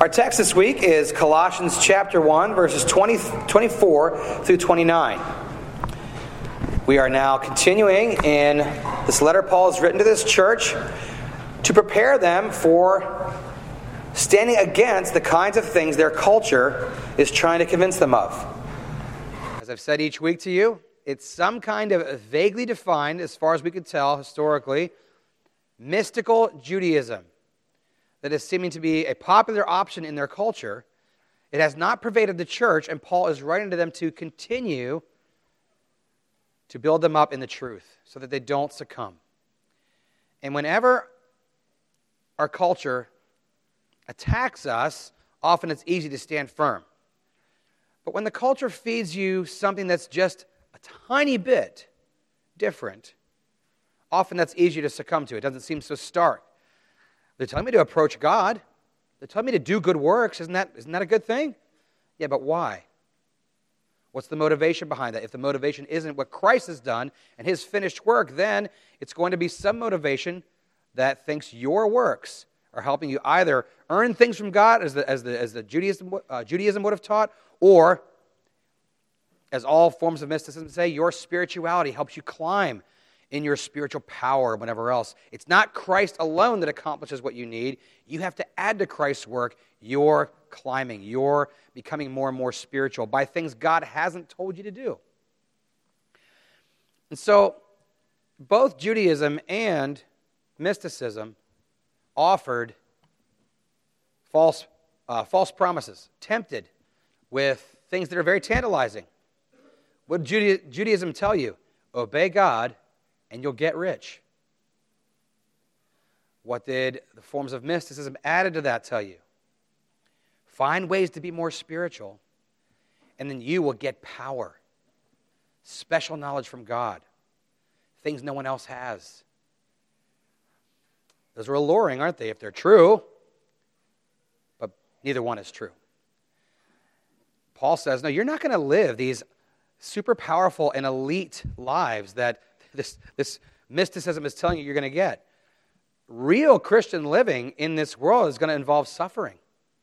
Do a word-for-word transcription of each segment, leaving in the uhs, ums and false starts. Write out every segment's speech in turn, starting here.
Our text this week is Colossians chapter one, verses twenty, twenty-four through twenty-nine. We are now continuing in this letter Paul has written to this church to prepare them for standing against the kinds of things their culture is trying to convince them of. As I've said each week to you, it's some kind of vaguely defined, as far as we could tell historically, mystical Judaism that is seeming to be a popular option in their culture. It has not pervaded the church, and Paul is writing to them to continue to build them up in the truth so that they don't succumb. And whenever our culture attacks us, often it's easy to stand firm. But when the culture feeds you something that's just a tiny bit different, often that's easier to succumb to. It doesn't seem so stark. They're telling me to approach God. They're telling me to do good works. Isn't that, isn't that a good thing? Yeah, but why? What's the motivation behind that? If the motivation isn't what Christ has done and his finished work, then it's going to be some motivation that thinks your works are helping you either earn things from God, as the, as the, as the Judaism, uh, Judaism would have taught, or, as all forms of mysticism say, your spirituality helps you climb in your spiritual power and whatever else. It's not Christ alone that accomplishes what you need. You have to add to Christ's work your climbing, your becoming more and more spiritual by things God hasn't told you to do. And so, both Judaism and mysticism offered false, uh, false promises, tempted with things that are very tantalizing. What did Juda- Judaism tell you? Obey God and you'll get rich. What did the forms of mysticism added to that tell you? Find ways to be more spiritual, and then you will get power, special knowledge from God, things no one else has. Those are alluring, aren't they, if they're true? But neither one is true. Paul says, no, you're not going to live these super powerful and elite lives that this, this mysticism is telling you you're going to get. Real Christian living in this world is going to involve suffering.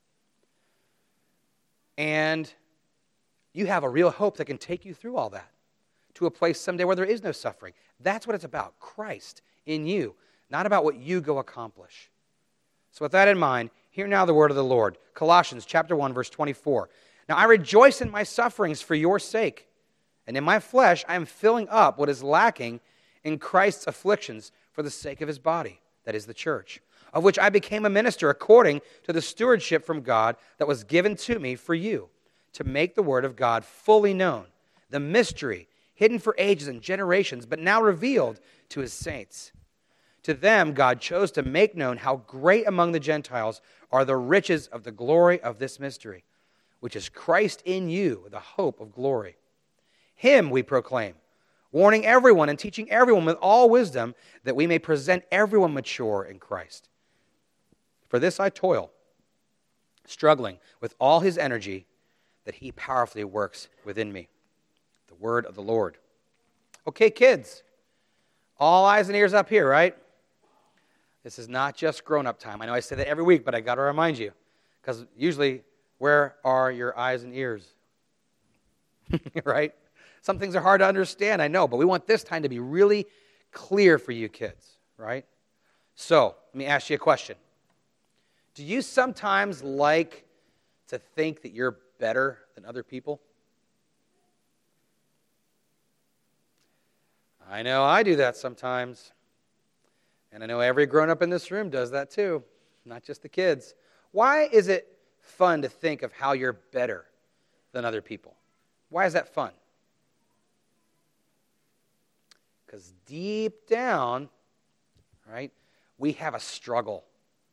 And you have a real hope that can take you through all that to a place someday where there is no suffering. That's what it's about, Christ in you, not about what you go accomplish. So with that in mind, hear now the word of the Lord. Colossians chapter one, verse twenty-four. Now I rejoice in my sufferings for your sake, and in my flesh I am filling up what is lacking in Christ's afflictions for the sake of his body, that is the church, of which I became a minister according to the stewardship from God that was given to me for you, to make the word of God fully known, the mystery hidden for ages and generations, but now revealed to his saints. To them God chose to make known how great among the Gentiles are the riches of the glory of this mystery, which is Christ in you, the hope of glory. Him we proclaim, warning everyone and teaching everyone with all wisdom, that we may present everyone mature in Christ. For this I toil, struggling with all his energy, that he powerfully works within me. The word of the Lord. Okay, kids, all eyes and ears up here, right? This is not just grown-up time. I know I say that every week, but I got to remind you, because usually, where are your eyes and ears? Right? Some things are hard to understand, I know, but we want this time to be really clear for you kids, right? So, let me ask you a question. Do you sometimes like to think that you're better than other people? I know I do that sometimes. And I know every grown-up in this room does that too, not just the kids. Why is it fun to think of how you're better than other people? Why is that fun? Because deep down, right, we have a struggle.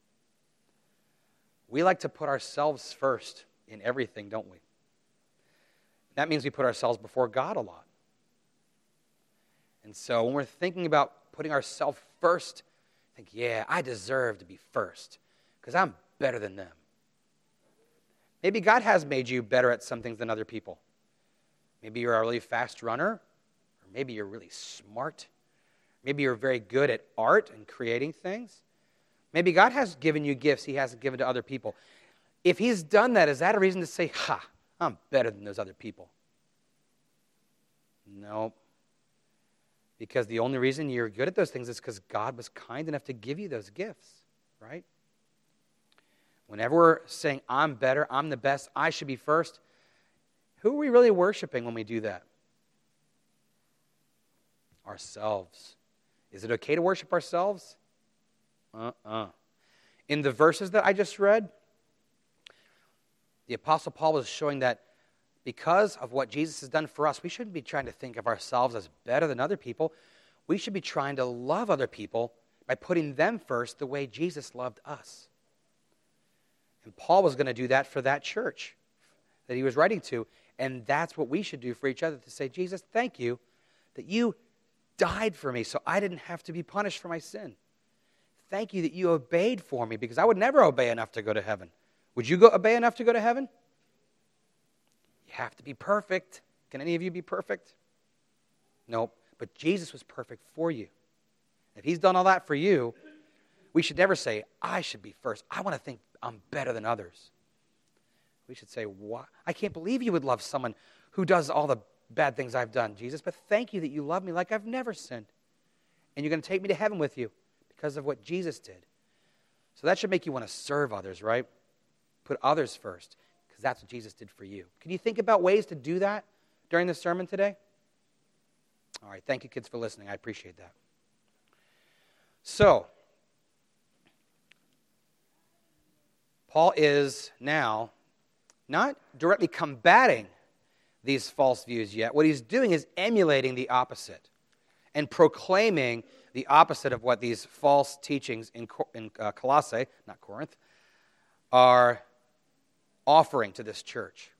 We like to put ourselves first in everything, don't we? That means we put ourselves before God a lot. And so when we're thinking about putting ourselves first, think, yeah, I deserve to be first because I'm better than them. Maybe God has made you better at some things than other people. Maybe you're a really fast runner, or maybe you're really smart. Maybe you're very good at art and creating things. Maybe God has given you gifts he hasn't given to other people. If he's done that, is that a reason to say, ha, I'm better than those other people? No. Because the only reason you're good at those things is because God was kind enough to give you those gifts, right? Whenever we're saying, I'm better, I'm the best, I should be first, who are we really worshiping when we do that? Ourselves. Is it okay to worship ourselves? Uh-uh. In the verses that I just read, the Apostle Paul was showing that because of what Jesus has done for us, we shouldn't be trying to think of ourselves as better than other people. We should be trying to love other people by putting them first the way Jesus loved us. And Paul was going to do that for that church that he was writing to. And that's what we should do for each other, to say, Jesus, thank you that you died for me so I didn't have to be punished for my sin. Thank you that you obeyed for me, because I would never obey enough to go to heaven. Would you go obey enough to go to heaven? You have to be perfect. Can any of you be perfect? Nope. But Jesus was perfect for you. If he's done all that for you, we should never say, I should be first. I want to think I'm better than others. We should say, "What? I can't believe you would love someone who does all the bad things I've done, Jesus, but thank you that you love me like I've never sinned. And you're going to take me to heaven with you because of what Jesus did." So that should make you want to serve others, right? Put others first, because that's what Jesus did for you. Can you think about ways to do that during the sermon today? All right, thank you, kids, for listening. I appreciate that. So, Paul is now not directly combating these false views yet. What he's doing is emulating the opposite and proclaiming the opposite of what these false teachings in, in uh, Colossae, not Corinth, are offering to this church.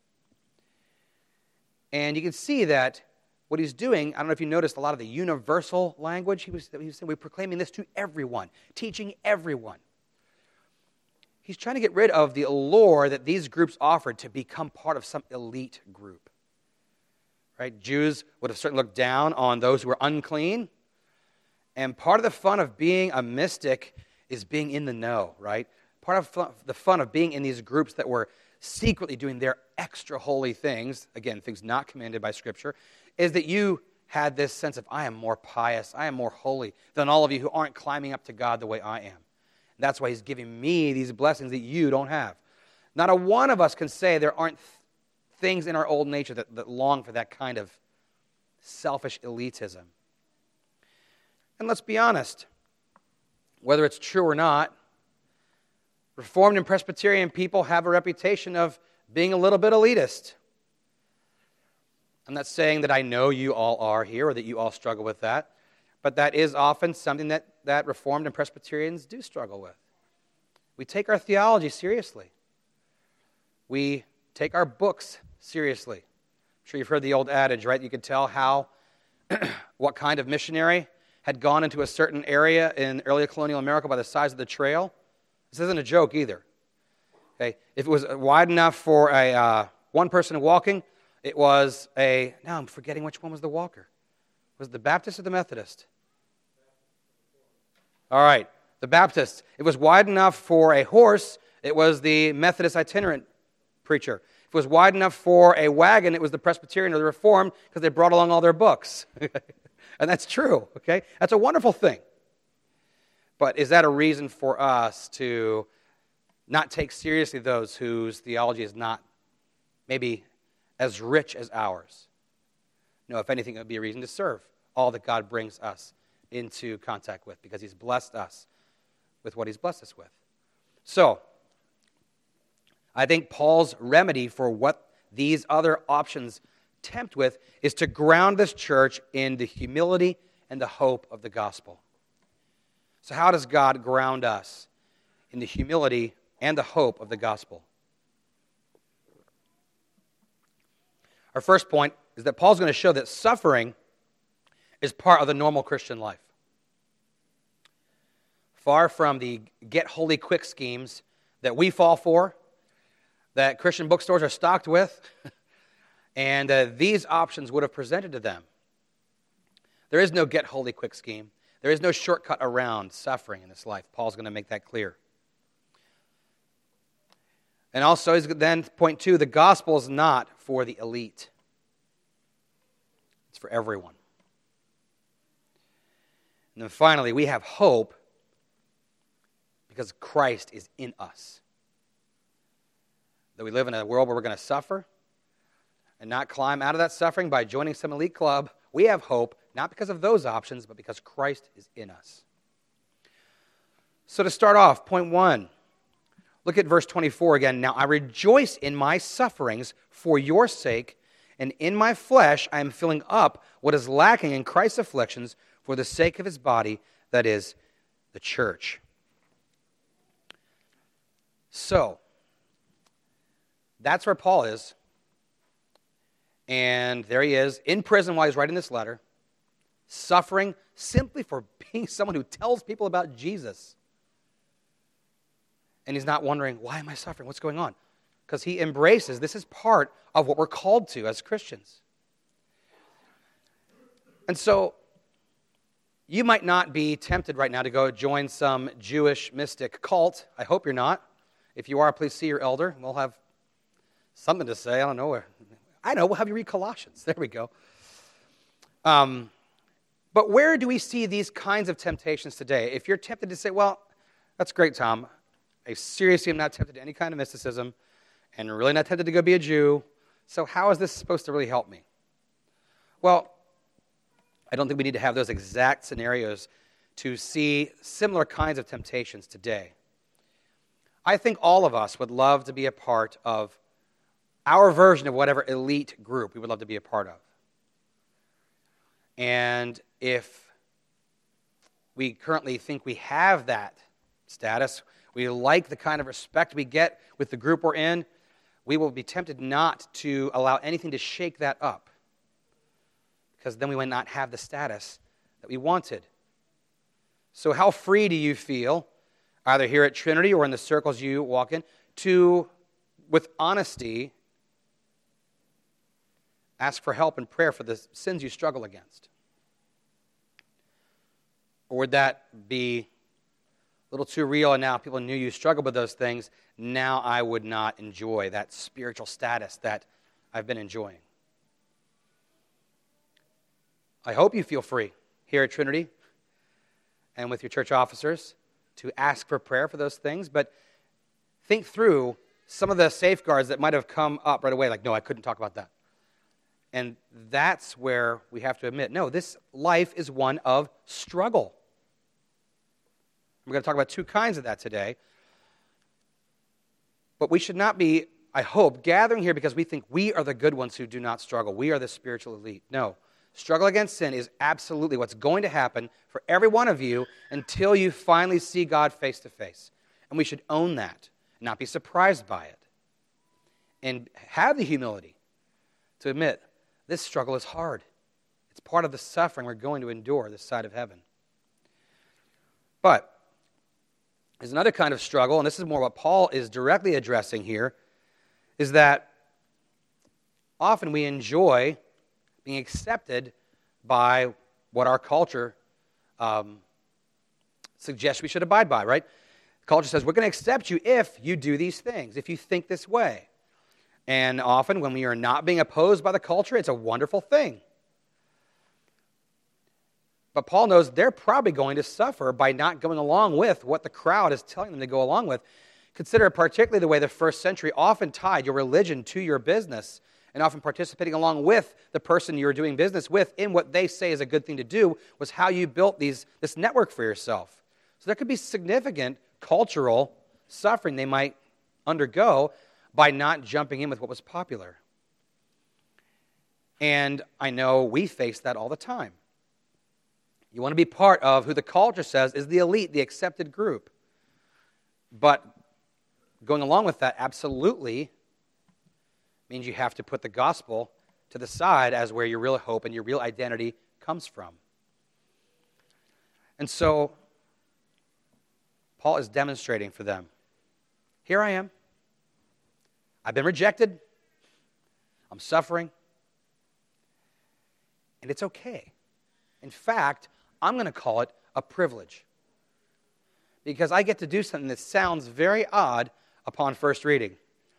And you can see that what he's doing, I don't know if you noticed a lot of the universal language he was, he was saying, we're proclaiming this to everyone, teaching everyone. He's trying to get rid of the allure that these groups offered to become part of some elite group. Right? Jews would have certainly looked down on those who were unclean. And part of the fun of being a mystic is being in the know, right? Part of fun, the fun of being in these groups that were secretly doing their extra holy things, again, things not commanded by Scripture, is that you had this sense of, I am more pious, I am more holy than all of you who aren't climbing up to God the way I am. That's why he's giving me these blessings that you don't have. Not a one of us can say there aren't th- things in our old nature that, that long for that kind of selfish elitism. And let's be honest, whether it's true or not, Reformed and Presbyterian people have a reputation of being a little bit elitist. I'm not saying that I know you all are here or that you all struggle with that, but that is often something that, that Reformed and Presbyterians do struggle with. We take our theology seriously. We take our books seriously. I'm sure you've heard the old adage, right? You could tell how, what kind of missionary had gone into a certain area in early colonial America by the size of the trail. This isn't a joke either. Okay, if it was wide enough for a uh, one person walking, it was a, now I'm forgetting which one was the walker. Was it the Baptist or the Methodist? All right, the Baptist. It was wide enough for a horse, it was the Methodist itinerant preacher. If it was wide enough for a wagon, it was the Presbyterian or the Reformed, because they brought along all their books. And that's true, okay? That's a wonderful thing. But is that a reason for us to not take seriously those whose theology is not maybe as rich as ours? No, if anything, it would be a reason to serve all that God brings us into contact with, because he's blessed us with what he's blessed us with. So, I think Paul's remedy for what these other options tempt with is to ground this church in the humility and the hope of the gospel. So how does God ground us in the humility and the hope of the gospel? Our first point is that Paul's going to show that suffering is part of the normal Christian life. Far from the get holy quick schemes that we fall for, that Christian bookstores are stocked with, and uh, these options would have presented to them. There is no get holy quick scheme. There is no shortcut around suffering in this life. Paul's going to make that clear. And also, then, point two, the gospel is not for the elite. It's for everyone. And then finally, we have hope because Christ is in us. That we live in a world where we're going to suffer and not climb out of that suffering by joining some elite club. We have hope, not because of those options, but because Christ is in us. So to start off, point one, look at verse twenty-four again. Now I rejoice in my sufferings for your sake, and in my flesh I am filling up what is lacking in Christ's afflictions for the sake of his body, that is, the church. So, that's where Paul is. And there he is, in prison while he's writing this letter, suffering simply for being someone who tells people about Jesus. And he's not wondering, why am I suffering? What's going on? Because he embraces, this is part of what we're called to as Christians. And so, you might not be tempted right now to go join some Jewish mystic cult. I hope you're not. If you are, please see your elder. We'll have something to say. I don't know. I know. We'll have you read Colossians. There we go. Um, but where do we see these kinds of temptations today? If you're tempted to say, well, that's great, Tom. I seriously am not tempted to any kind of mysticism and really not tempted to go be a Jew. So how is this supposed to really help me? Well, I don't think we need to have those exact scenarios to see similar kinds of temptations today. I think all of us would love to be a part of our version of whatever elite group we would love to be a part of. And if we currently think we have that status, we like the kind of respect we get with the group we're in, we will be tempted not to allow anything to shake that up, because then we would not have the status that we wanted. So how free do you feel, either here at Trinity or in the circles you walk in, to, with honesty, ask for help and prayer for the sins you struggle against? Or would that be a little too real, and now people knew you struggled with those things, now I would not enjoy that spiritual status that I've been enjoying? I hope you feel free here at Trinity and with your church officers to ask for prayer for those things, but think through some of the safeguards that might have come up right away, like, no, I couldn't talk about that. And that's where we have to admit, no, this life is one of struggle. We're going to talk about two kinds of that today. But we should not be, I hope, gathering here because we think we are the good ones who do not struggle. We are the spiritual elite. No. Struggle against sin is absolutely what's going to happen for every one of you until you finally see God face to face. And we should own that, not be surprised by it. And have the humility to admit, this struggle is hard. It's part of the suffering we're going to endure this side of heaven. But there's another kind of struggle, and this is more what Paul is directly addressing here, is that often we enjoy being accepted by what our culture um, suggests we should abide by, right? The culture says, we're going to accept you if you do these things, if you think this way. And often when we are not being opposed by the culture, it's a wonderful thing. But Paul knows they're probably going to suffer by not going along with what the crowd is telling them to go along with. Consider particularly the way the first century often tied your religion to your business, and often participating along with the person you're doing business with in what they say is a good thing to do was how you built these this network for yourself. So there could be significant cultural suffering they might undergo by not jumping in with what was popular. And I know we face that all the time. You want to be part of who the culture says is the elite, the accepted group. But going along with that absolutely means you have to put the gospel to the side as where your real hope and your real identity comes from. And so, Paul is demonstrating for them, here I am. I've been rejected. I'm suffering. And it's okay. In fact, I'm going to call it a privilege. Because I get to do something that sounds very odd upon first reading.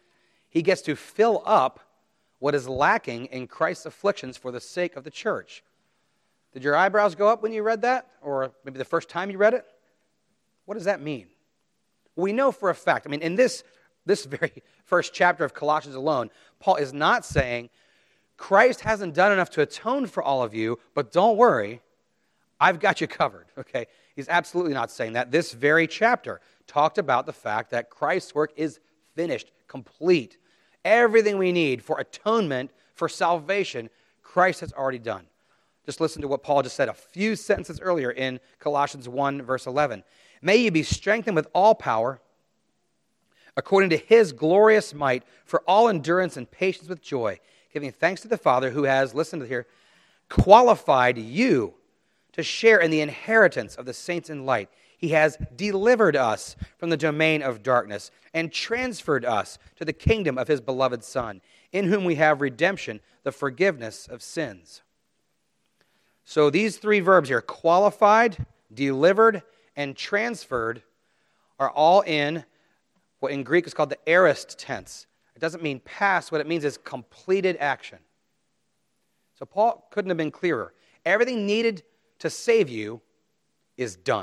He gets to fill up what is lacking in Christ's afflictions for the sake of the church. Did your eyebrows go up when you read that? Or maybe the first time you read it? What does that mean? We know for a fact, I mean, in this, this very first chapter of Colossians alone, Paul is not saying, Christ hasn't done enough to atone for all of you, but don't worry, I've got you covered, okay? He's absolutely not saying that. This very chapter talked about the fact that Christ's work is finished, complete. Everything we need for atonement, for salvation, Christ has already done. Just listen to what Paul just said a few sentences earlier in Colossians one, verse eleven. May you be strengthened with all power, according to his glorious might, for all endurance and patience with joy, giving thanks to the Father who has, listen to here, qualified you to share in the inheritance of the saints in light. He has delivered us from the domain of darkness and transferred us to the kingdom of his beloved Son, in whom we have redemption, the forgiveness of sins. So these three verbs here, qualified, delivered, and transferred, are all in what in Greek is called the aorist tense. It doesn't mean past. What it means is completed action. So Paul couldn't have been clearer. Everything needed to save you is done.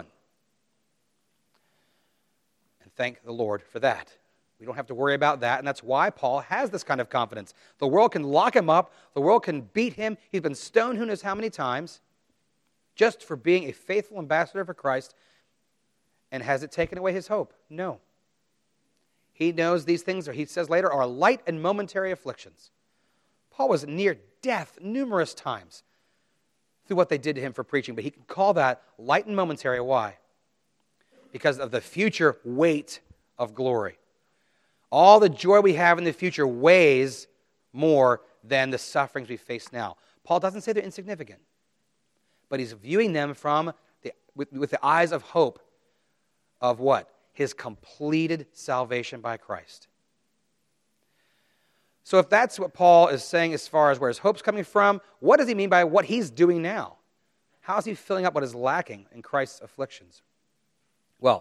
And thank the Lord for that. We don't have to worry about that, and that's why Paul has this kind of confidence. The world can lock him up. The world can beat him. He's been stoned who knows how many times just for being a faithful ambassador for Christ. And has it taken away his hope? No. He knows these things, or he says later, are light and momentary afflictions. Paul was near death numerous times through what they did to him for preaching, but he can call that light and momentary. Why? Because of the future weight of glory. All the joy we have in the future weighs more than the sufferings we face now. Paul doesn't say they're insignificant, but he's viewing them from the, with, with the eyes of hope of what? His completed salvation by Christ. So if that's what Paul is saying as far as where his hope's coming from, what does he mean by what he's doing now? How is he filling up what is lacking in Christ's afflictions? Well,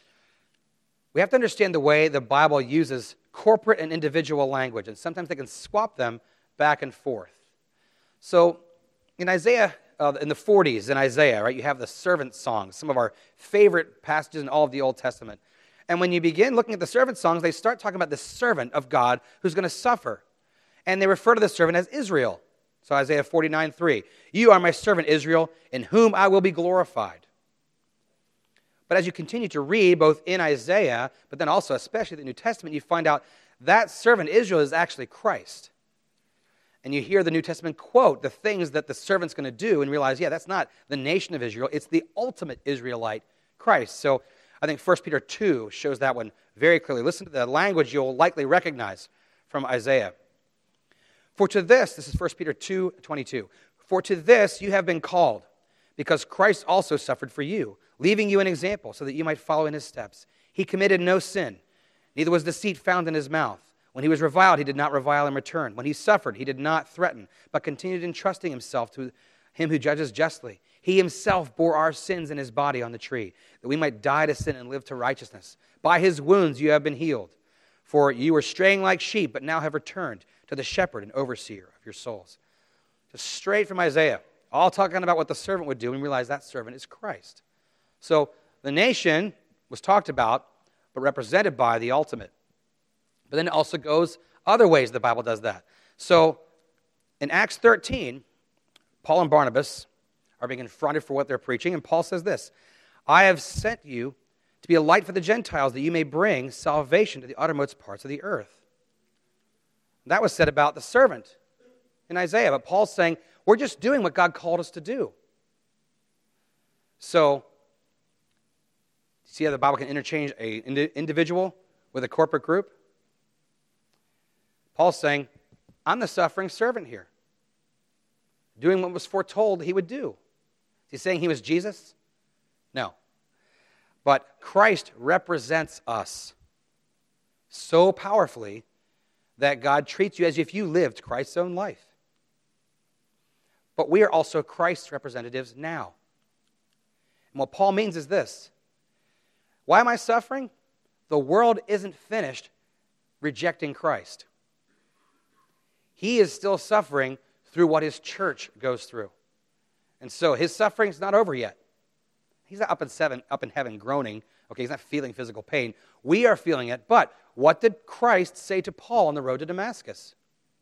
we have to understand the way the Bible uses corporate and individual language, and sometimes they can swap them back and forth. So in Isaiah, uh, in the forties in Isaiah, right, you have the servant songs, some of our favorite passages in all of the Old Testament. And when you begin looking at the servant songs, they start talking about the servant of God who's going to suffer. And they refer to the servant as Israel. So Isaiah forty-nine three, you are my servant Israel, in whom I will be glorified. But as you continue to read, both in Isaiah, but then also especially the New Testament, you find out that servant Israel is actually Christ. And you hear the New Testament quote the things that the servant's going to do and realize, yeah, that's not the nation of Israel. It's the ultimate Israelite, Christ. So I think First Peter two shows that one very clearly. Listen to the language you'll likely recognize from Isaiah. For to this, this is First Peter two twenty-two, for to this you have been called, because Christ also suffered for you, leaving you an example so that you might follow in his steps. He committed no sin, neither was deceit found in his mouth. When he was reviled, he did not revile in return. When he suffered, he did not threaten, but continued entrusting himself to him who judges justly. He himself bore our sins in his body on the tree, that we might die to sin and live to righteousness. By his wounds you have been healed. For you were straying like sheep, but now have returned to the shepherd and overseer of your souls. Just straight from Isaiah, all talking about what the servant would do, and realize that servant is Christ. So the nation was talked about, but represented by the ultimate. But then it also goes other ways the Bible does that. So in Acts thirteen, Paul and Barnabas are being confronted for what they're preaching, and Paul says this, I have sent you to be a light for the Gentiles, that you may bring salvation to the uttermost parts of the earth. That was said about the servant in Isaiah, but Paul's saying, we're just doing what God called us to do. So, see how the Bible can interchange an individual with a corporate group? Paul's saying, I'm the suffering servant here, doing what was foretold he would do. Is he saying he was Jesus? No. But Christ represents us so powerfully that God treats you as if you lived Christ's own life. But we are also Christ's representatives now. And what Paul means is this. Why am I suffering? The world isn't finished rejecting Christ. he is still suffering through what his church goes through. And so his suffering is not over yet. He's not up in, seven, up in heaven groaning. Okay, he's not feeling physical pain. We are feeling it. But what did Christ say to Paul on the road to Damascus?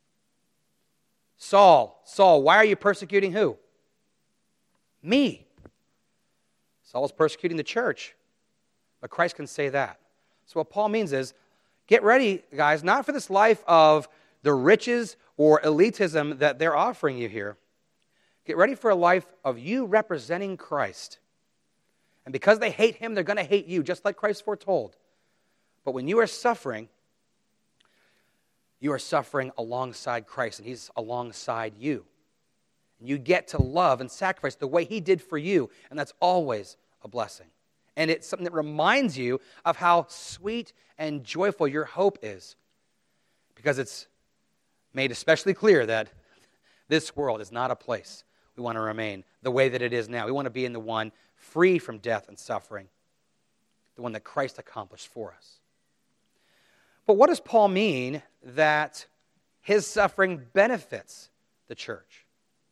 Saul, Saul, why are you persecuting who? Me. Saul is persecuting the church. But Christ can say that. So what Paul means is, get ready, guys, not for this life of the riches or elitism that they're offering you here. Get ready for a life of you representing Christ. And because they hate him, they're going to hate you, just like Christ foretold. But when you are suffering, you are suffering alongside Christ, and he's alongside you. And you get to love and sacrifice the way he did for you, and that's always a blessing. And it's something that reminds you of how sweet and joyful your hope is, because it's made especially clear that this world is not a place we want to remain the way that it is now. We want to be in the one free from death and suffering, the one that Christ accomplished for us. But what does Paul mean that his suffering benefits the church?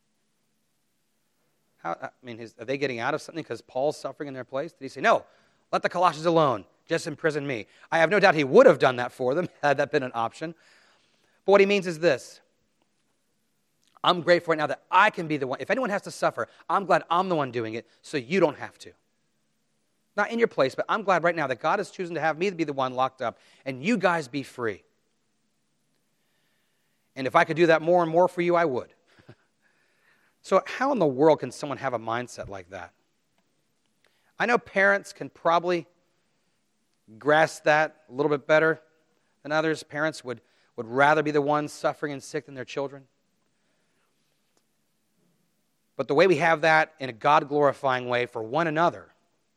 How, I mean, is, are they getting out of something because Paul's suffering in their place? Did he say, no, let the Colossians alone, just imprison me? I have no doubt he would have done that for them had that been an option. But what he means is this: I'm grateful right now that I can be the one. If anyone has to suffer, I'm glad I'm the one doing it, so you don't have to. Not in your place, but I'm glad right now that God is choosing to have me to be the one locked up, and you guys be free. And if I could do that more and more for you, I would. So how in the world can someone have a mindset like that? I know parents can probably grasp that a little bit better than others. Parents would, would rather be the ones suffering and sick than their children. But the way we have that in a God-glorifying way for one another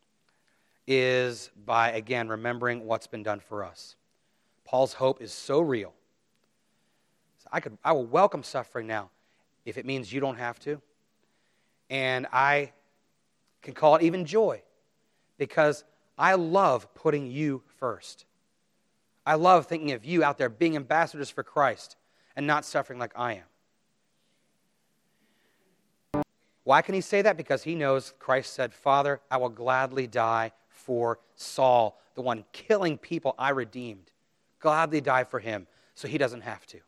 is by, again, remembering what's been done for us. Paul's hope is so real. So I could, I will welcome suffering now if it means you don't have to. And I can call it even joy, because I love putting you first. I love thinking of you out there being ambassadors for Christ and not suffering like I am. Why can he say that? Because he knows Christ said, Father, I will gladly die for Saul, the one killing people I redeemed. Gladly die for him so he doesn't have to.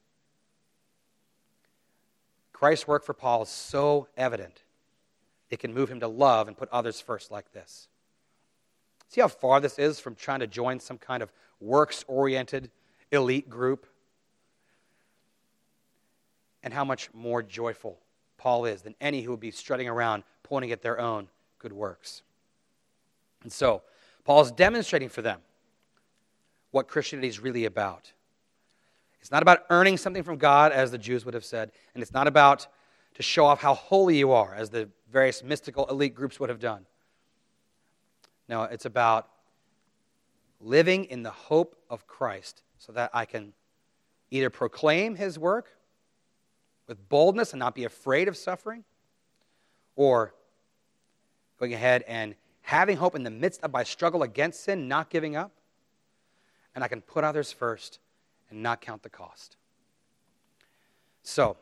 Christ's work for Paul is so evident, it can move him to love and put others first like this. See how far this is from trying to join some kind of works-oriented elite group? And how much more joyful Paul is than any who would be strutting around pointing at their own good works. And so, Paul's demonstrating for them what Christianity is really about. It's not about earning something from God, as the Jews would have said, and it's not about to show off how holy you are, as the various mystical elite groups would have done. No, it's about living in the hope of Christ so that I can either proclaim his work with boldness and not be afraid of suffering, or going ahead and having hope in the midst of my struggle against sin, not giving up, and I can put others first and not count the cost. So,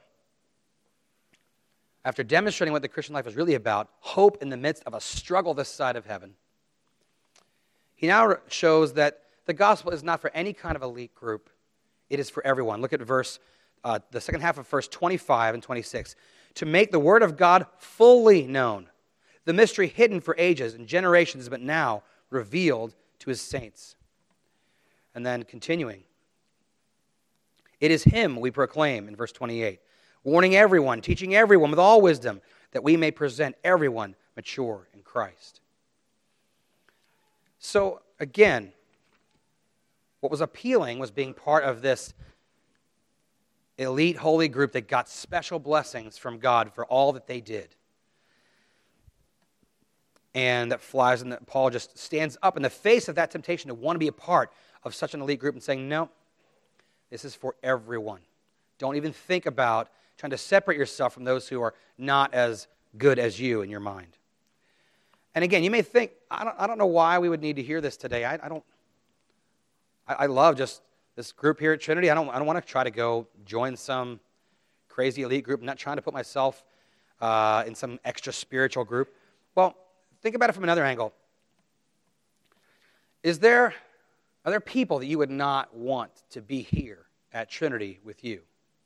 after demonstrating what the Christian life is really about, hope in the midst of a struggle this side of heaven, he now shows that the gospel is not for any kind of elite group. It is for everyone. Look at verse, uh, the second half of verse twenty-five and twenty-six. To make the word of God fully known, the mystery hidden for ages and generations, but now revealed to his saints. And then continuing, it is him we proclaim in verse twenty-eight, warning everyone, teaching everyone with all wisdom, that we may present everyone mature in Christ. So, again, what was appealing was being part of this elite holy group that got special blessings from God for all that they did. And that flies, and that Paul just stands up in the face of that temptation to want to be a part of such an elite group and saying, no, this is for everyone. Don't even think about trying to separate yourself from those who are not as good as you in your mind. And again, you may think, I don't, I don't know why we would need to hear this today. I, I don't, I, I love just this group here at Trinity. I don't, I don't want to try to go join some crazy elite group. I'm not trying to put myself uh, in some extra spiritual group. Well, think about it from another angle. Is there, are there people that you would not want to be here at Trinity with you?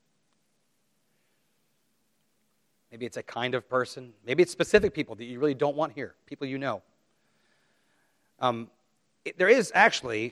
Maybe it's a kind of person. Maybe it's specific people that you really don't want here, people you know. Um, it, there is actually,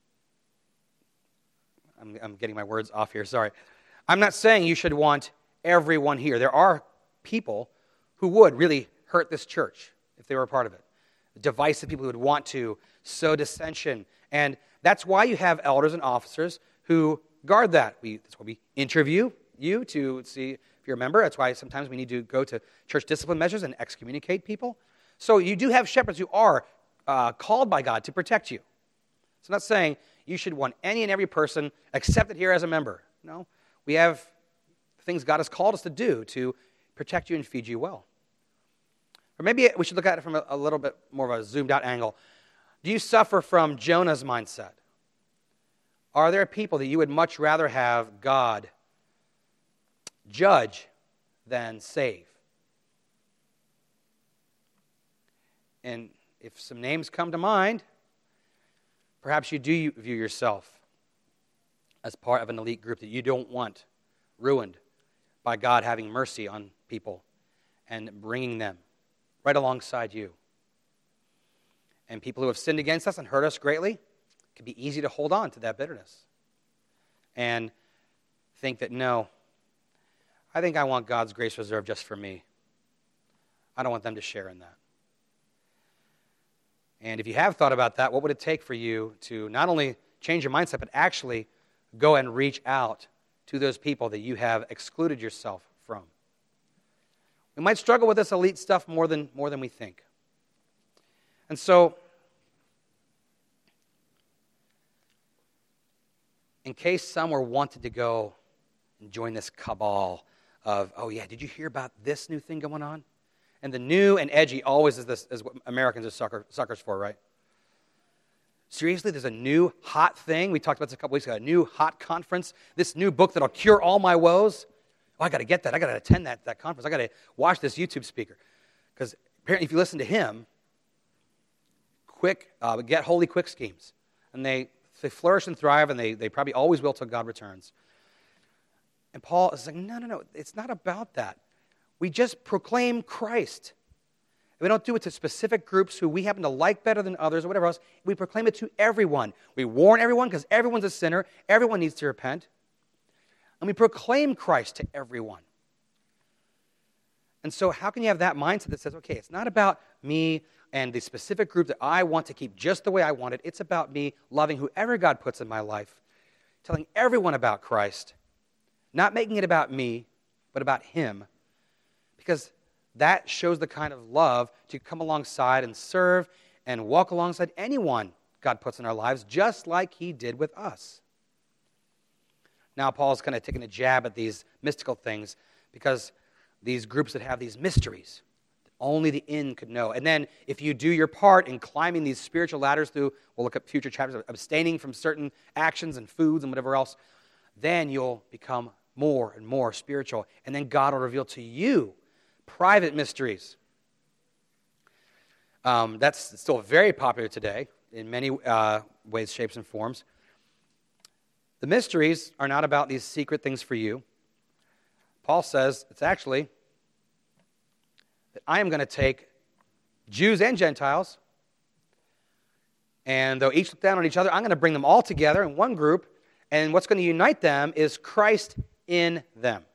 I'm, I'm getting my words off here, sorry. I'm not saying you should want everyone here. There are people who would really hurt this church if they were a part of it. Divisive people who would want to sow dissension. And that's why you have elders and officers who guard that. We, that's why we interview you to see if you're a member. That's why sometimes we need to go to church discipline measures and excommunicate people. So you do have shepherds who are uh, called by God to protect you. So I'm not saying you should want any and every person accepted here as a member. No, we have things God has called us to do to protect you and feed you well. Or maybe we should look at it from a, a little bit more of a zoomed out angle. Do you suffer from Jonah's mindset? Are there people that you would much rather have God judge than save? And if some names come to mind, perhaps you do view yourself as part of an elite group that you don't want ruined by God having mercy on people and bringing them right alongside you. And people who have sinned against us and hurt us greatly, it can be easy to hold on to that bitterness and think that, no, I think I want God's grace reserved just for me. I don't want them to share in that. And if you have thought about that, what would it take for you to not only change your mindset, but actually go and reach out to those people that you have excluded yourself from? We might struggle with this elite stuff more than, more than we think. And so, in case some were wanted to go and join this cabal of, oh yeah, did you hear about this new thing going on? And the new and edgy always is this is what Americans are sucker, suckers for, right? Seriously, there's a new hot thing. We talked about this a couple weeks ago, a new hot conference, this new book that'll cure all my woes. Oh, I got to get that. I got to attend that, that conference. I got to watch this YouTube speaker. Because apparently if you listen to him, quick, uh, get holy quick schemes. And they, they flourish and thrive, and they, they probably always will till God returns. And Paul is like, no, no, no, it's not about that. We just proclaim Christ. We don't do it to specific groups who we happen to like better than others or whatever else. We proclaim it to everyone. We warn everyone because everyone's a sinner. Everyone needs to repent. And we proclaim Christ to everyone. And so how can you have that mindset that says, okay, it's not about me and the specific group that I want to keep just the way I want it. It's about me loving whoever God puts in my life, telling everyone about Christ, not making it about me, but about Him. Because that shows the kind of love to come alongside and serve and walk alongside anyone God puts in our lives, just like He did with us. Now, Paul's kind of taking a jab at these mystical things because these groups that have these mysteries, only the in could know. And then if you do your part in climbing these spiritual ladders through, we'll look at future chapters, abstaining from certain actions and foods and whatever else, then you'll become more and more spiritual. And then God will reveal to you private mysteries. Um, that's still very popular today in many uh, ways, shapes, and forms. The mysteries are not about these secret things for you. Paul says it's actually that I am going to take Jews and Gentiles, and they'll each look down on each other. I'm going to bring them all together in one group, and what's going to unite them is Christ in them.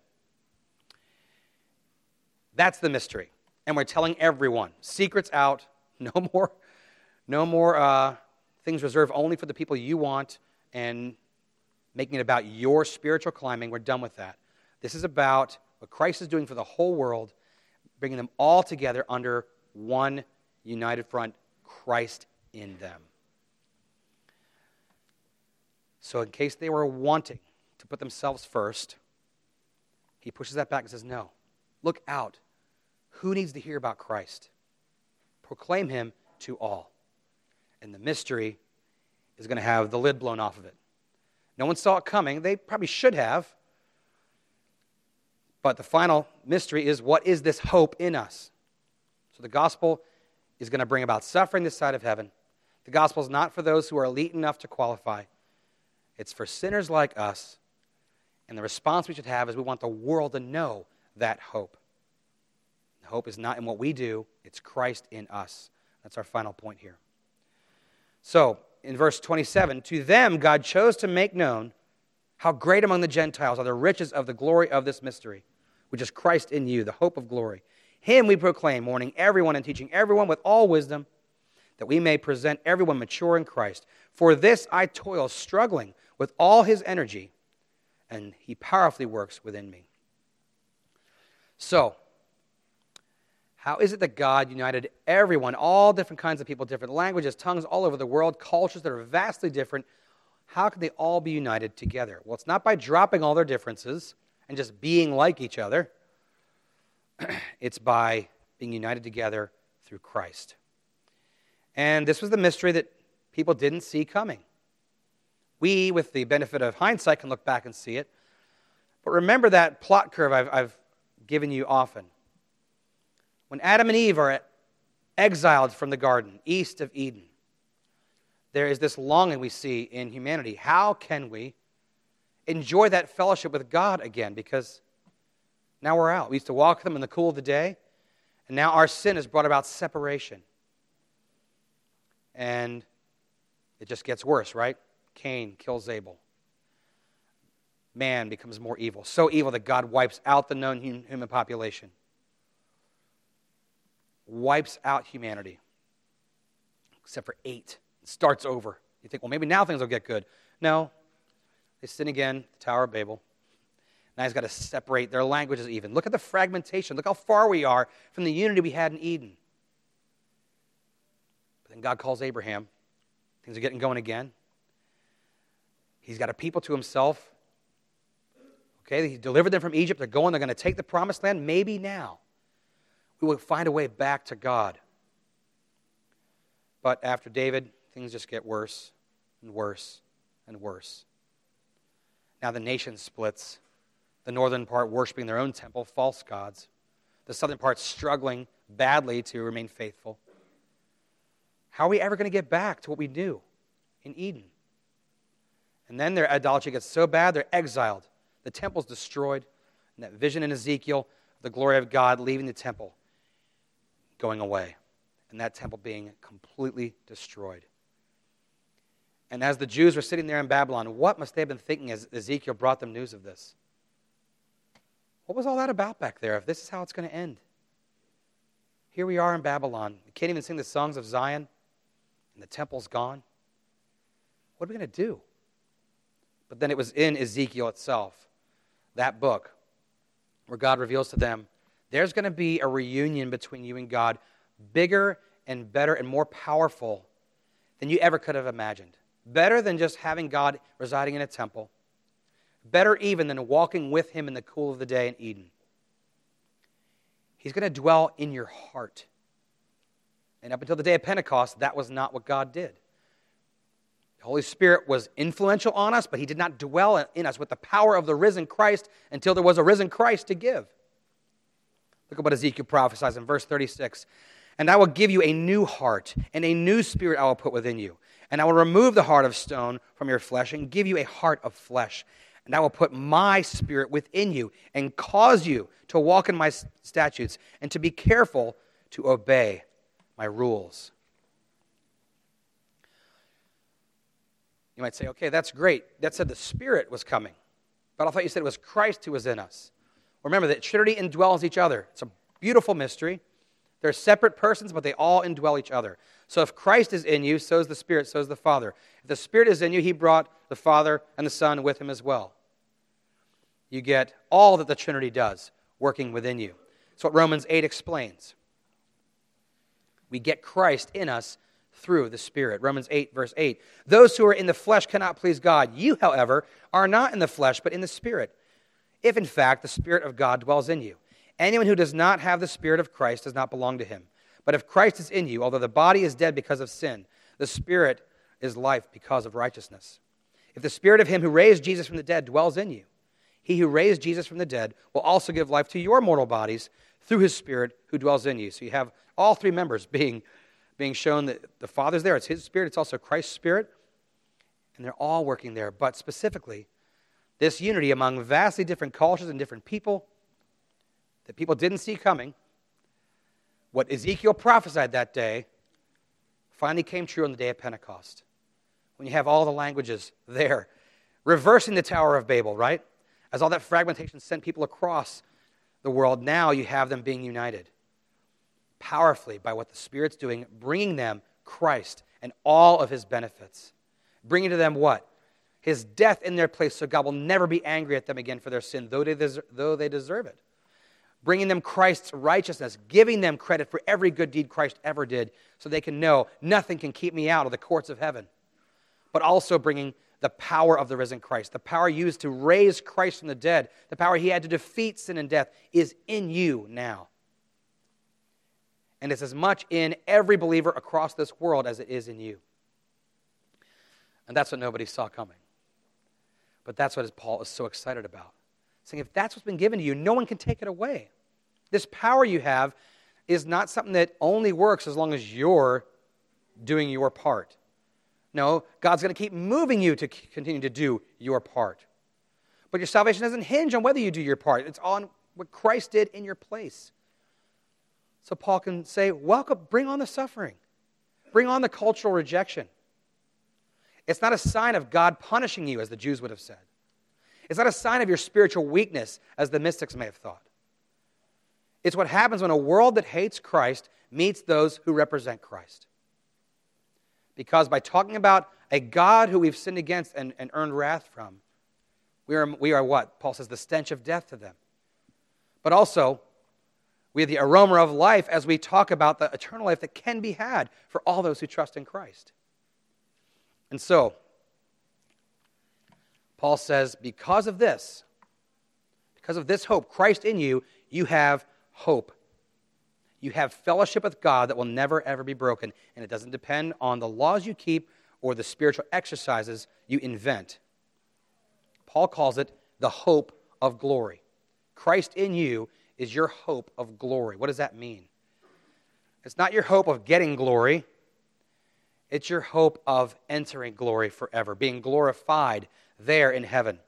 That's the mystery. And we're telling everyone. Secrets out. No more, no more uh, things reserved only for the people you want and making it about your spiritual climbing. We're done with that. This is about what Christ is doing for the whole world, bringing them all together under one united front, Christ in them. So in case they were wanting to put themselves first, he pushes that back and says, no, look out. Who needs to hear about Christ? Proclaim Him to all. And the mystery is going to have the lid blown off of it. No one saw it coming. They probably should have. But the final mystery is, what is this hope in us? So the gospel is going to bring about suffering this side of heaven. The gospel is not for those who are elite enough to qualify. It's for sinners like us. And the response we should have is we want the world to know that hope. The hope is not in what we do, it's Christ in us. That's our final point here. So, in verse twenty-seven, to them God chose to make known how great among the Gentiles are the riches of the glory of this mystery, which is Christ in you, the hope of glory. Him we proclaim, warning everyone and teaching everyone with all wisdom, that we may present everyone mature in Christ. For this I toil, struggling with all his energy, and he powerfully works within me. So, how is it that God united everyone, all different kinds of people, different languages, tongues all over the world, cultures that are vastly different? How could they all be united together? Well, it's not by dropping all their differences and just being like each other. It's by being united together through Christ. And this was the mystery that people didn't see coming. We, with the benefit of hindsight, can look back and see it. But remember that plot curve I've, I've given you often. When Adam and Eve are exiled from the garden, east of Eden, there is this longing we see in humanity. How can we enjoy that fellowship with God again? Because now we're out. We used to walk with them in the cool of the day, and now our sin has brought about separation. And it just gets worse, right? Cain kills Abel. Man becomes more evil. So evil that God wipes out the known human population. Wipes out humanity. Except for eight. It starts over. You think, well, maybe now things will get good. No. They sin again, the Tower of Babel. Now he's got to separate their languages even. Look at the fragmentation. Look how far we are from the unity we had in Eden. But then God calls Abraham. Things are getting going again. He's got a people to himself. Okay, he delivered them from Egypt. They're going. They're going to take the promised land. Maybe now we will find a way back to God. But after David, things just get worse and worse and worse. Now the nation splits. The northern part worshiping their own temple, false gods. The southern part struggling badly to remain faithful. How are we ever going to get back to what we knew in Eden? And then their idolatry gets so bad, they're exiled. The temple's destroyed. And that vision in Ezekiel, the glory of God leaving the temple, going away. And that temple being completely destroyed. And as the Jews were sitting there in Babylon, what must they have been thinking as Ezekiel brought them news of this? What was all that about back there if this is how it's going to end? Here we are in Babylon. We can't even sing the songs of Zion, and the temple's gone. What are we going to do? But then it was in Ezekiel itself, that book, where God reveals to them, there's going to be a reunion between you and God, bigger and better and more powerful than you ever could have imagined. Better than just having God residing in a temple. Better even than walking with him in the cool of the day in Eden. He's going to dwell in your heart. And up until the day of Pentecost, that was not what God did. The Holy Spirit was influential on us, but he did not dwell in us with the power of the risen Christ until there was a risen Christ to give. Look at what Ezekiel prophesies in verse thirty-six. And I will give you a new heart, and a new spirit I will put within you. And I will remove the heart of stone from your flesh and give you a heart of flesh. And I will put my spirit within you and cause you to walk in my statutes and to be careful to obey my rules. You might say, okay, that's great. That said the Spirit was coming. But I thought you said it was Christ who was in us. Remember that Trinity indwells each other. It's a beautiful mystery. They're separate persons, but they all indwell each other. So if Christ is in you, so is the Spirit, so is the Father. If the Spirit is in you, he brought the Father and the Son with him as well. You get all that the Trinity does working within you. That's what Romans eight explains. We get Christ in us through the Spirit. Romans eight, verse eight. Those who are in the flesh cannot please God. You, however, are not in the flesh, but in the Spirit. If, in fact, the Spirit of God dwells in you. Anyone who does not have the Spirit of Christ does not belong to him. But if Christ is in you, although the body is dead because of sin, the Spirit is life because of righteousness. If the Spirit of him who raised Jesus from the dead dwells in you, He who raised Jesus from the dead will also give life to your mortal bodies through his Spirit who dwells in you. So you have all three members being, being shown that the Father's there. It's his Spirit. It's also Christ's Spirit. And they're all working there. But specifically, this unity among vastly different cultures and different people that people didn't see coming, what Ezekiel prophesied that day, finally came true on the day of Pentecost. When you have all the languages there, reversing the Tower of Babel, right? As all that fragmentation sent people across the world, now you have them being united powerfully by what the Spirit's doing, bringing them Christ and all of his benefits. Bringing to them what? His death in their place, so God will never be angry at them again for their sin, though they deserve, though they deserve it. Bringing them Christ's righteousness, giving them credit for every good deed Christ ever did, so they can know nothing can keep me out of the courts of heaven. But also bringing the power of the risen Christ, the power used to raise Christ from the dead, the power he had to defeat sin and death, is in you now. And it's as much in every believer across this world as it is in you. And that's what nobody saw coming. But that's what Paul is so excited about. Saying if that's what's been given to you, no one can take it away. This power you have is not something that only works as long as you're doing your part. No, God's going to keep moving you to continue to do your part. But your salvation doesn't hinge on whether you do your part. It's on what Christ did in your place. So Paul can say, welcome, bring on the suffering. Bring on the cultural rejection. It's not a sign of God punishing you, as the Jews would have said. It's not a sign of your spiritual weakness, as the mystics may have thought. It's what happens when a world that hates Christ meets those who represent Christ. Because by talking about a God who we've sinned against and, and earned wrath from, we are, we are what? Paul says, the stench of death to them. But also, we are the aroma of life as we talk about the eternal life that can be had for all those who trust in Christ. And so, Paul says, because of this, because of this hope, Christ in you, you have hope. You have fellowship with God that will never, ever be broken. And it doesn't depend on the laws you keep or the spiritual exercises you invent. Paul calls it the hope of glory. Christ in you is your hope of glory. What does that mean? It's not your hope of getting glory. It's your hope of entering glory forever, being glorified there in heaven.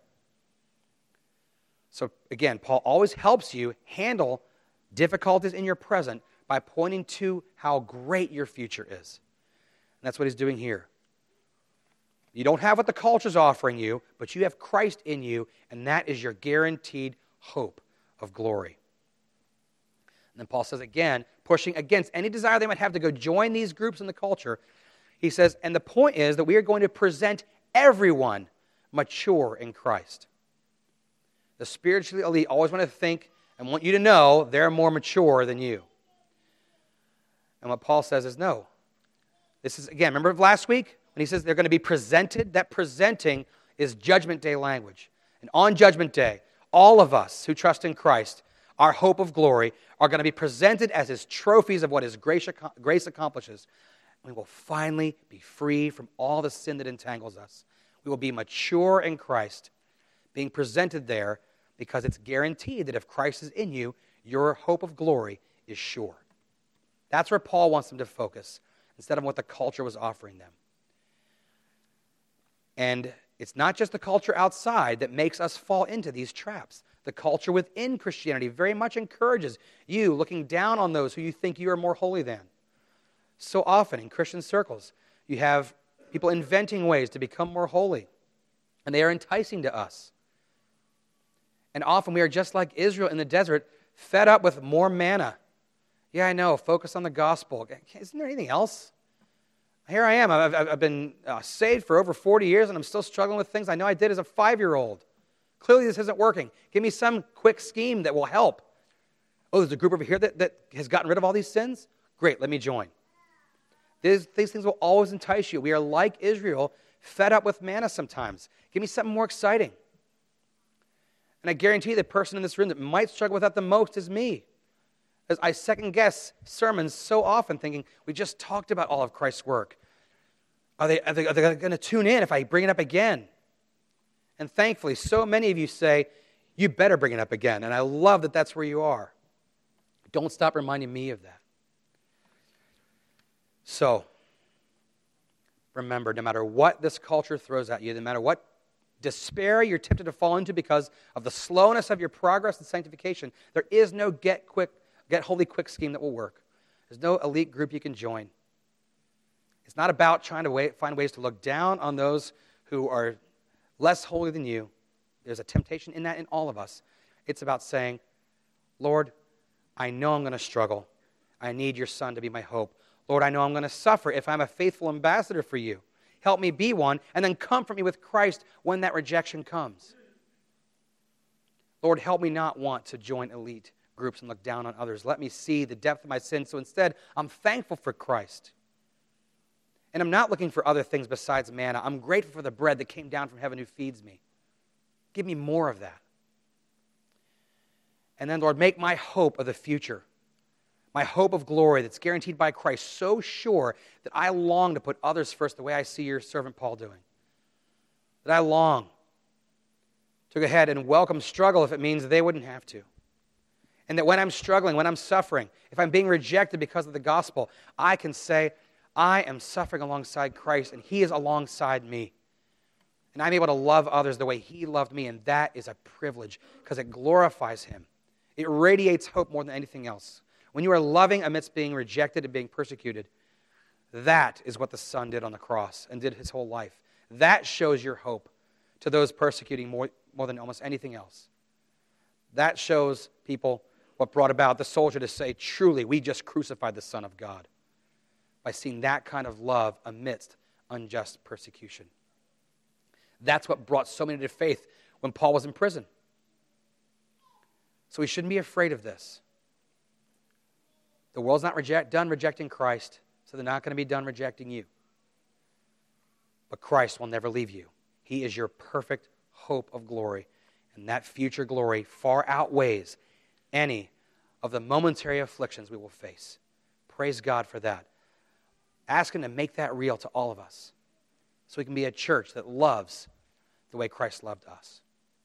So again, Paul always helps you handle difficulties in your present by pointing to how great your future is. And that's what he's doing here. You don't have what the culture's offering you, but you have Christ in you, and that is your guaranteed hope of glory. And then Paul says again, pushing against any desire they might have to go join these groups in the culture, he says, and the point is that we are going to present everyone mature in Christ. The spiritually elite always want to think and want you to know they're more mature than you. And what Paul says is no. This is, again, remember last week when he says they're going to be presented? That presenting is Judgment Day language. And on Judgment Day, all of us who trust in Christ, our hope of glory, are going to be presented as his trophies of what his grace accomplishes. We will finally be free from all the sin that entangles us. We will be mature in Christ, being presented there because it's guaranteed that if Christ is in you, your hope of glory is sure. That's where Paul wants them to focus instead of what the culture was offering them. And it's not just the culture outside that makes us fall into these traps. The culture within Christianity very much encourages you looking down on those who you think you are more holy than. So often in Christian circles, you have people inventing ways to become more holy, and they are enticing to us. And often we are just like Israel in the desert, fed up with more manna. Yeah, I know, focus on the gospel. Isn't there anything else? Here I am. I've, I've been uh, saved for over forty years, and I'm still struggling with things I know I did as a five-year-old. Clearly this isn't working. Give me some quick scheme that will help. Oh, there's a group over here that, that has gotten rid of all these sins? Great, let me join. These, these things will always entice you. We are like Israel, fed up with manna sometimes. Give me something more exciting. And I guarantee the person in this room that might struggle with that the most is me. As I second-guess sermons so often thinking, we just talked about all of Christ's work. Are they, are they, are they going to tune in if I bring it up again? And thankfully, so many of you say, you better bring it up again. And I love that that's where you are. Don't stop reminding me of that. So, remember, no matter what this culture throws at you, no matter what despair you're tempted to fall into because of the slowness of your progress and sanctification, there is no get quick, get holy quick scheme that will work. There's no elite group you can join. It's not about trying to wait, find ways to look down on those who are less holy than you. There's a temptation in that in all of us. It's about saying, Lord, I know I'm going to struggle. I need your Son to be my hope. Lord, I know I'm going to suffer if I'm a faithful ambassador for you. Help me be one, and then comfort me with Christ when that rejection comes. Lord, help me not want to join elite groups and look down on others. Let me see the depth of my sin, so instead, I'm thankful for Christ. And I'm not looking for other things besides manna. I'm grateful for the bread that came down from heaven who feeds me. Give me more of that. And then, Lord, make my hope of the future, my hope of glory that's guaranteed by Christ, so sure that I long to put others first the way I see your servant Paul doing. That I long to go ahead and welcome struggle if it means they wouldn't have to. And that when I'm struggling, when I'm suffering, if I'm being rejected because of the gospel, I can say, I am suffering alongside Christ and he is alongside me. And I'm able to love others the way he loved me, and that is a privilege because it glorifies him. It radiates hope more than anything else. When you are loving amidst being rejected and being persecuted, that is what the Son did on the cross and did his whole life. That shows your hope to those persecuting more, more than almost anything else. That shows people what brought about the soldier to say, truly, we just crucified the Son of God, by seeing that kind of love amidst unjust persecution. That's what brought so many to faith when Paul was in prison. So we shouldn't be afraid of this. The world's not reject, done rejecting Christ, so they're not going to be done rejecting you. But Christ will never leave you. He is your perfect hope of glory, and that future glory far outweighs any of the momentary afflictions we will face. Praise God for that. Ask him to make that real to all of us so we can be a church that loves the way Christ loved us.